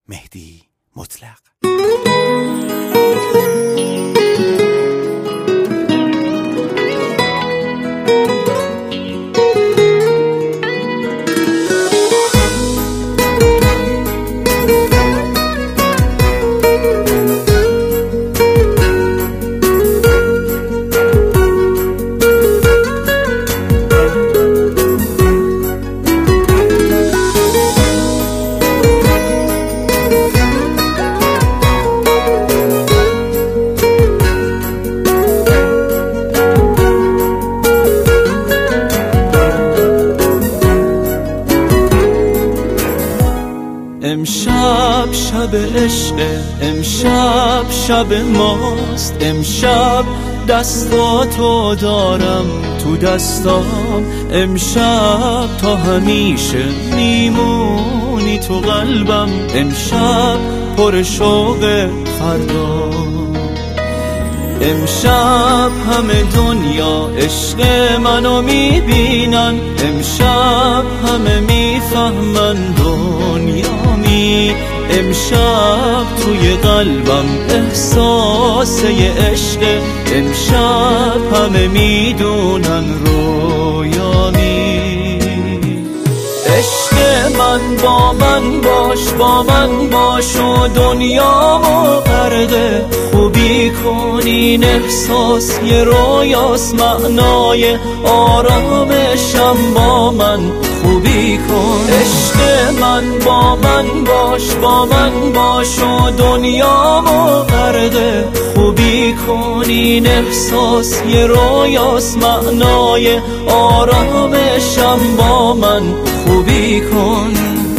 مهدی مطلق. امشب شب عشق، امشب شب ماست، امشب دستاتو دارم تو دستام، امشب تا همیشه میمونی تو قلبم، امشب پر شوق فردا، امشب همه دنیا عشق منو میبینن، امشب همه میفهمن دنیامی، امشب توی قلبم احساسه عشق، امشب همه میدونن رویامی. عشق من با من باش و دنیامو غرق خوبی کنین، احساس یه رویاست، معنای آرامشم با من خوبی کن. عشق من با من باش و دنیامو غرق خوبی کنین، احساس یه رویاست، معنای آرامشم با من خوبی کن.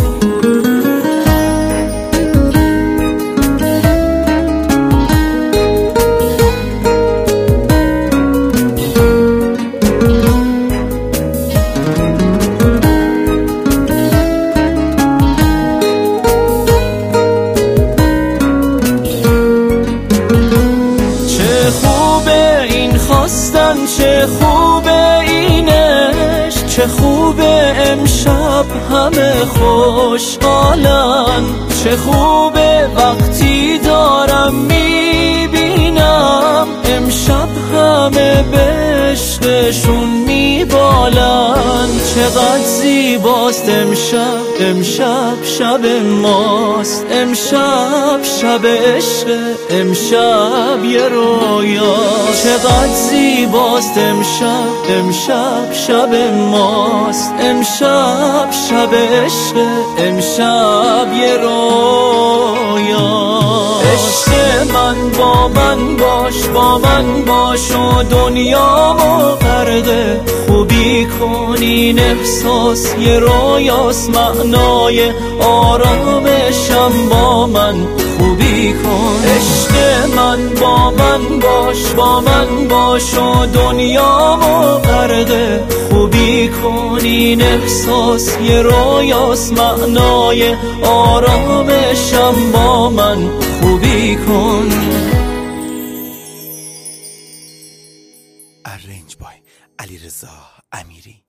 چه خوبه اینش، چه خوبه امشب همه خوشحالن، چه خوبه وقتی دارم میبینم امشب همه به عشقشون میبالن، چقدر زیباست امشب، امشب شب ماست، امشب شب عشق، امشب یه رویا، چقدر زیباست امشب، امشب شب ماست، امشب شب عشق، امشب یه رویا. عشق من با من باش و دنیامو غرق خوبی کنین، احساس یه رویاست، معنای آرامشم با من خوبی کن. عشق من با من باش و دنیامو غرق خوبی کنین، احساس یه رویاست، معنای آرامشم با من خوبی کن. ارنج بای علیرضا امیری.